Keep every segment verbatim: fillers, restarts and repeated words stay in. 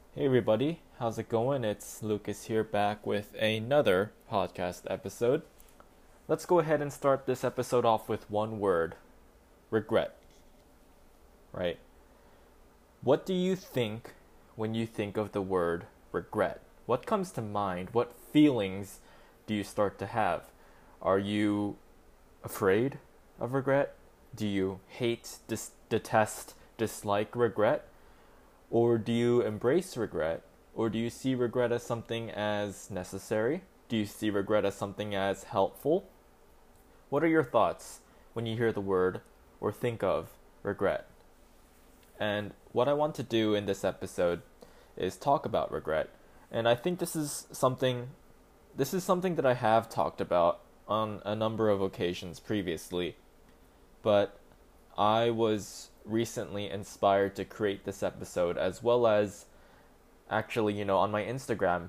Hey everybody, how's it going? It's Lucas here back with another podcast episode. Let's go ahead and start this episode off with one word: regret. Right? What do you think when you think of the word regret? What comes to mind? What feelings do you start to have? Are you afraid of regret? Do you hate, dis- detest, dislike regret? Or do you embrace regret? Or do you see regret as something as necessary? Do you see regret as something as helpful? What are your thoughts when you hear the word or think of regret? And what I want to do in this episode is talk about regret. And I think this is something this is something that I have talked about on a number of occasions previously. But I was recently inspired to create this episode, as well as actually, you know, on my Instagram,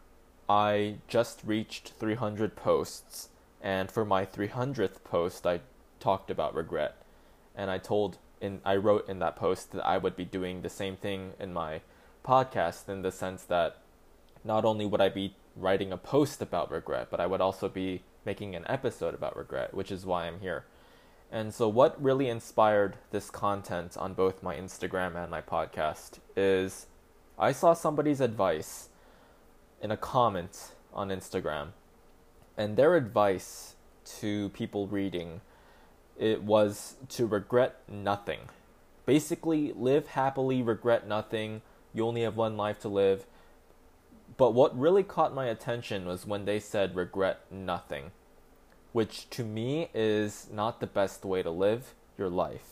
I just reached three hundred posts, and for my three hundredth post, I talked about regret, and I told in I wrote in that post that I would be doing the same thing in my podcast, in the sense that not only would I be writing a post about regret, but I would also be making an episode about regret, which is why I'm here. And so what really inspired this content on both my Instagram and my podcast is I saw somebody's advice in a comment on Instagram, and their advice to people reading, it was to regret nothing. Basically, live happily, regret nothing. You only have one life to live. But what really caught my attention was when they said regret nothing, which to me is not the best way to live your life.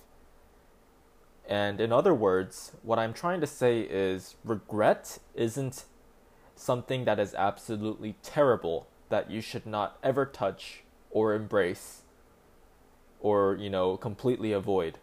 And in other words, what I'm trying to say is regret isn't something that is absolutely terrible that you should not ever touch or embrace or, you know, completely avoid.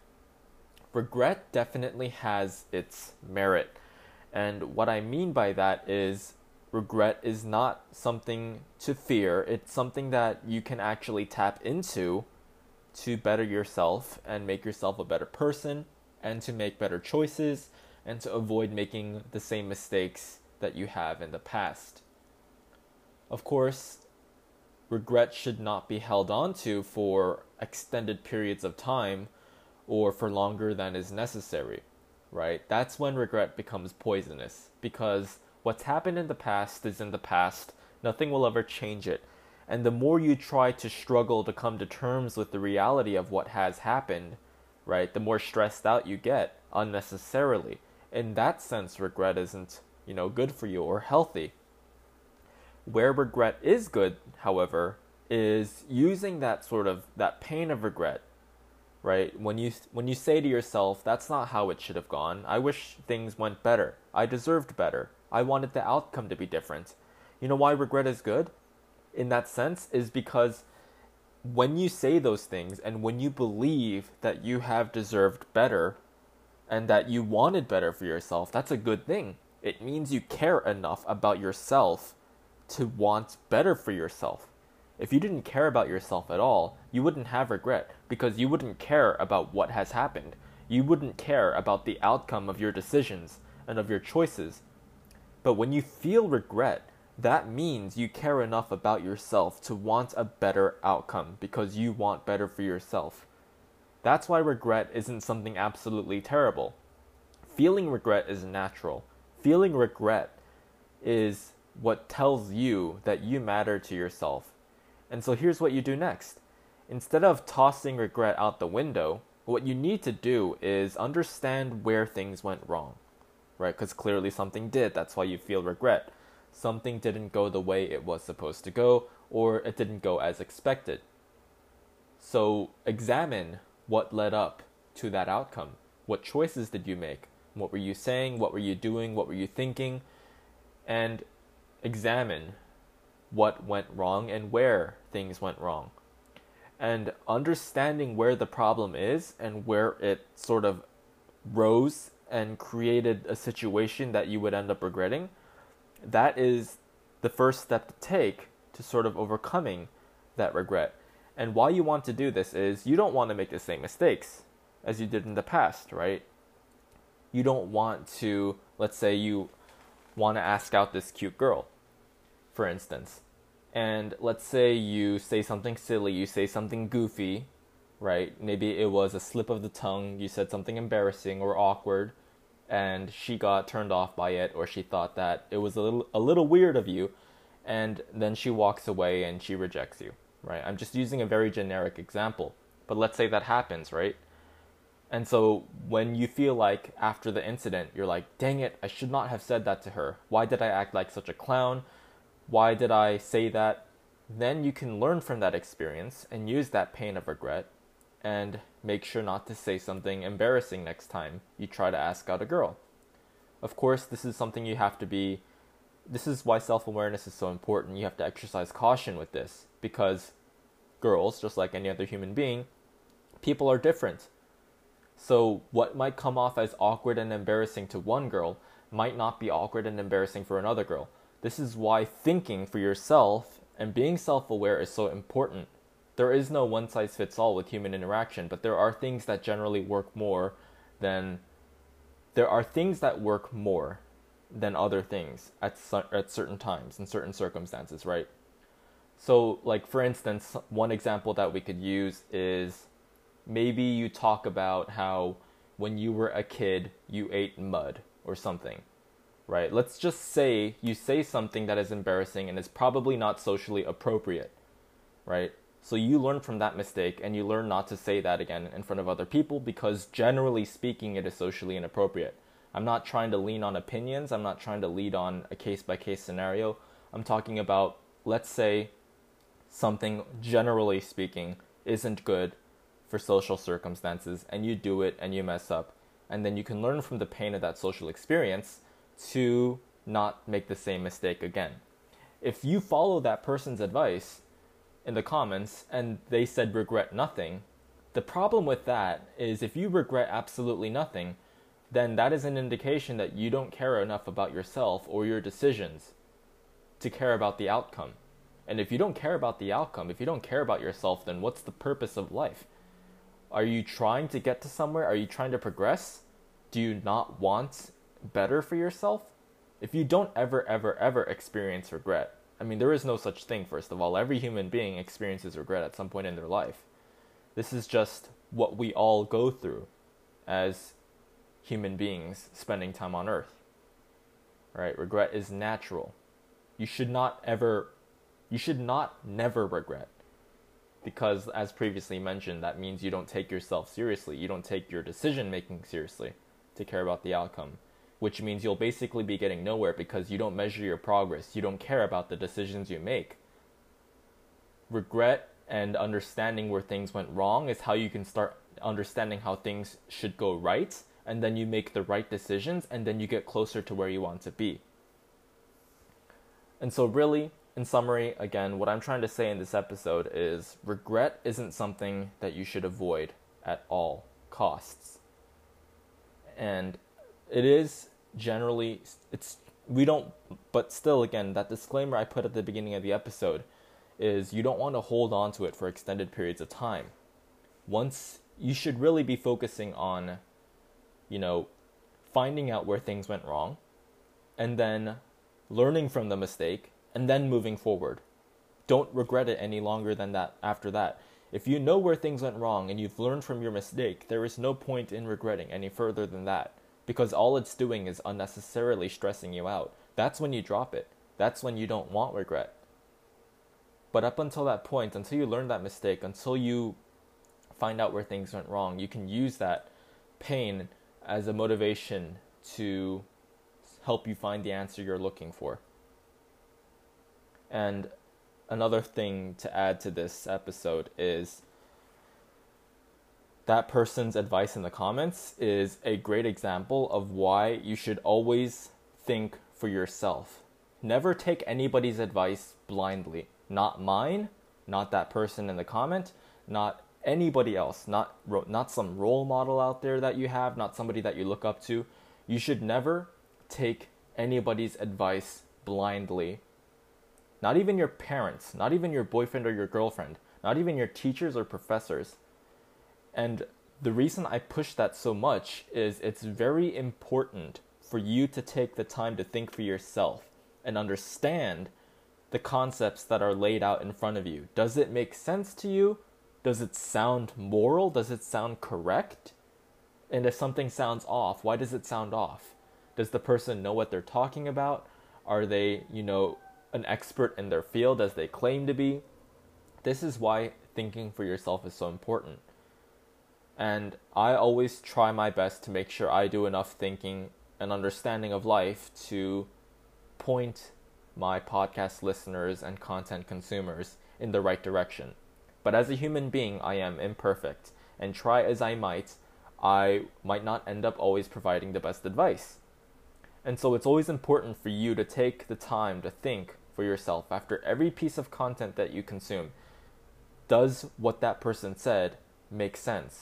Regret definitely has its merit. And what I mean by that is regret is not something to fear. It's something that you can actually tap into to better yourself and make yourself a better person, and to make better choices, and to avoid making the same mistakes that you have in the past. Of course, regret should not be held on to for extended periods of time or for longer than is necessary, right? That's when regret becomes poisonous, because what's happened in the past is in the past. Nothing will ever change it. And the more you try to struggle to come to terms with the reality of what has happened, right, the more stressed out you get unnecessarily. In that sense, regret isn't, you know, good for you or healthy. Where regret is good, however, is using that sort of, that pain of regret, right? When you when you say to yourself, that's not how it should have gone. I wish things went better. I deserved better. I wanted the outcome to be different. You know why regret is good? In that sense, is because when you say those things and when you believe that you have deserved better and that you wanted better for yourself, that's a good thing. It means you care enough about yourself to want better for yourself. If you didn't care about yourself at all, you wouldn't have regret, because you wouldn't care about what has happened. You wouldn't care about the outcome of your decisions and of your choices. But when you feel regret, that means you care enough about yourself to want a better outcome, because you want better for yourself. That's why regret isn't something absolutely terrible. Feeling regret is natural. Feeling regret is what tells you that you matter to yourself. And so here's what you do next. Instead of tossing regret out the window, what you need to do is understand where things went wrong, right? Because clearly something did. That's why you feel regret. Something didn't go the way it was supposed to go, or it didn't go as expected. So examine what led up to that outcome. What choices did you make? What were you saying? What were you doing? What were you thinking? And examine what went wrong and where things went wrong. And understanding where the problem is and where it sort of rose and created a situation that you would end up regretting, that is the first step to take to sort of overcoming that regret. And why you want to do this is you don't want to make the same mistakes as you did in the past, right? You don't want to, let's say you want to ask out this cute girl, for instance. And let's say you say something silly, you say something goofy, right? Maybe it was a slip of the tongue, you said something embarrassing or awkward, and she got turned off by it, or she thought that it was a little a little weird of you, and then she walks away and she rejects you, right? I'm just using a very generic example, but let's say that happens, right? And so when you feel like after the incident, you're like, dang it, I should not have said that to her. Why did I act like such a clown? Why did I say that? Then you can learn from that experience and use that pain of regret and make sure not to say something embarrassing next time you try to ask out a girl. Of course, this is something you have to be, this is why self-awareness is so important. You have to exercise caution with this because girls, just like any other human being, people are different. So what might come off as awkward and embarrassing to one girl might not be awkward and embarrassing for another girl. This is why thinking for yourself and being self-aware is so important. There is no one-size-fits-all with human interaction, but there are things that generally work more than there are things that work more than other things at at certain times in certain circumstances, right? So, like for instance, one example that we could use is maybe you talk about how when you were a kid, you ate mud or something, right? Let's just say you say something that is embarrassing and is probably not socially appropriate, right? So you learn from that mistake and you learn not to say that again in front of other people because generally speaking, it is socially inappropriate. I'm not trying to lean on opinions. I'm not trying to lead on a case-by-case scenario. I'm talking about, let's say, something generally speaking isn't good for social circumstances and you do it and you mess up. And then you can learn from the pain of that social experience to not make the same mistake again. If you follow that person's advice in the comments and they said regret nothing, the problem with that is if you regret absolutely nothing, then that is an indication that you don't care enough about yourself or your decisions to care about the outcome. And if you don't care about the outcome, if you don't care about yourself, then what's the purpose of life? Are you trying to get to somewhere? Are you trying to progress? Do you not want better for yourself? If you don't ever, ever, ever experience regret, I mean, there is no such thing, first of all. Every human being experiences regret at some point in their life. This is just what we all go through as human beings spending time on Earth, right? Regret is natural. You should not ever, you should not never regret. Because as previously mentioned, that means you don't take yourself seriously. You don't take your decision making seriously to care about the outcome, which means you'll basically be getting nowhere because you don't measure your progress. You don't care about the decisions you make. Regret and understanding where things went wrong is how you can start understanding how things should go right, and then you make the right decisions, and then you get closer to where you want to be. And so really, in summary, again, what I'm trying to say in this episode is regret isn't something that you should avoid at all costs. And it is generally, it's, we don't, but still, again, that disclaimer I put at the beginning of the episode is you don't want to hold on to it for extended periods of time. Once, you should really be focusing on, you know, finding out where things went wrong, and then learning from the mistake, and then moving forward. Don't regret it any longer than that after that. If you know where things went wrong and you've learned from your mistake, there is no point in regretting any further than that, because all it's doing is unnecessarily stressing you out. That's when you drop it. That's when you don't want regret. But up until that point, until you learn that mistake, until you find out where things went wrong, you can use that pain as a motivation to help you find the answer you're looking for. And another thing to add to this episode is that person's advice in the comments is a great example of why you should always think for yourself. Never take anybody's advice blindly. Not mine, not that person in the comment, not anybody else, not not some role model out there that you have, not somebody that you look up to. You should never take anybody's advice blindly. Not even your parents, not even your boyfriend or your girlfriend, not even your teachers or professors. And the reason I push that so much is it's very important for you to take the time to think for yourself and understand the concepts that are laid out in front of you. Does it make sense to you? Does it sound moral? Does it sound correct? And if something sounds off, why does it sound off? Does the person know what they're talking about? Are they, you know, an expert in their field as they claim to be? This is why thinking for yourself is so important. And I always try my best to make sure I do enough thinking and understanding of life to point my podcast listeners and content consumers in the right direction. But as a human being, I am imperfect, and try as I might, I might not end up always providing the best advice. And so it's always important for you to take the time to think for yourself after every piece of content that you consume. Does what that person said make sense?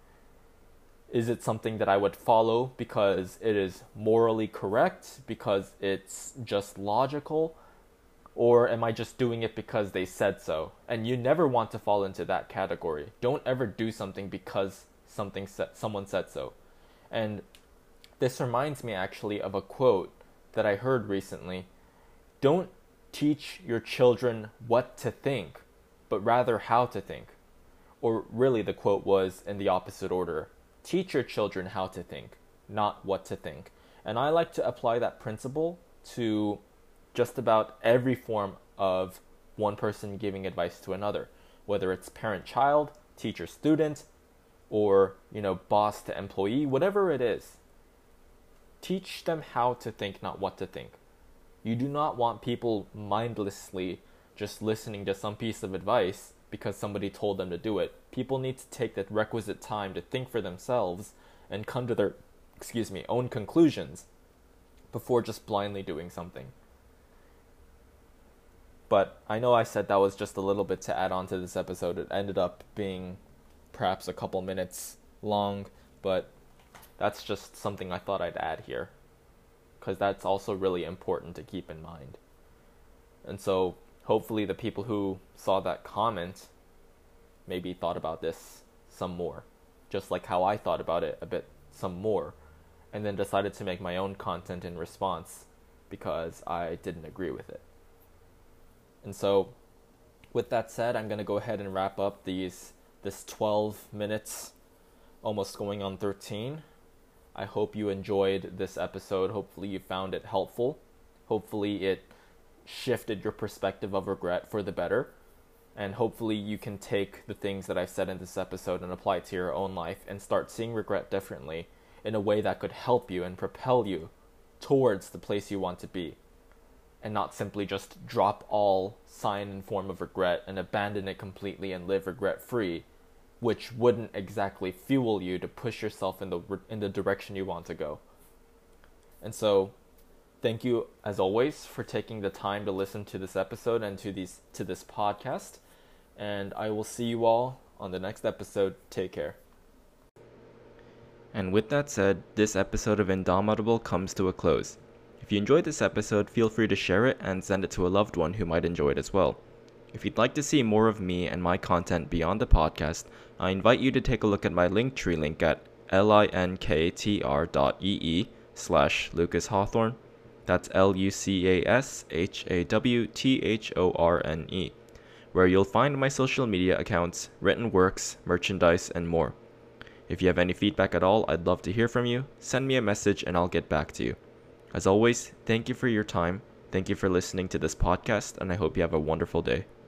Is it something that I would follow because it is morally correct, because it's just logical? Or am I just doing it because they said so? And you never want to fall into that category. Don't ever do something because something sa- someone said so. And this reminds me actually of a quote that I heard recently. Don't teach your children what to think, but rather how to think. Or really the quote was in the opposite order. Teach your children how to think, not what to think. And I like to apply that principle to just about every form of one person giving advice to another, whether it's parent-child, teacher-student, or, you know, boss to employee, whatever it is. Teach them how to think, not what to think. You do not want people mindlessly just listening to some piece of advice because somebody told them to do it. People need to take the requisite time to think for themselves and come to their, excuse me, own conclusions before just blindly doing something. But I know I said that was just a little bit to add on to this episode. It ended up being perhaps a couple minutes long, but that's just something I thought I'd add here, because that's also really important to keep in mind. And so hopefully the people who saw that comment maybe thought about this some more, just like how I thought about it a bit some more, and then decided to make my own content in response because I didn't agree with it. And so with that said, I'm going to go ahead and wrap up these this twelve minutes, almost going on thirteen. I hope you enjoyed this episode. Hopefully you found it helpful. Hopefully it shifted your perspective of regret for the better. And hopefully you can take the things that I've said in this episode and apply it to your own life and start seeing regret differently in a way that could help you and propel you towards the place you want to be. And not simply just drop all sign and form of regret and abandon it completely and live regret-free, which wouldn't exactly fuel you to push yourself in the in the direction you want to go. And so, thank you as always for taking the time to listen to this episode and to these to this podcast. And I will see you all on the next episode. Take care. And with that said, this episode of Indomitable comes to a close. If you enjoyed this episode, feel free to share it and send it to a loved one who might enjoy it as well. If you'd like to see more of me and my content beyond the podcast, I invite you to take a look at my Linktree link at linktr.ee slash Lucas Hawthorne. That's L U C A S H A W T H O R N E, where you'll find my social media accounts, written works, merchandise, and more. If you have any feedback at all, I'd love to hear from you. Send me a message and I'll get back to you. As always, thank you for your time. Thank you for listening to this podcast, and I hope you have a wonderful day.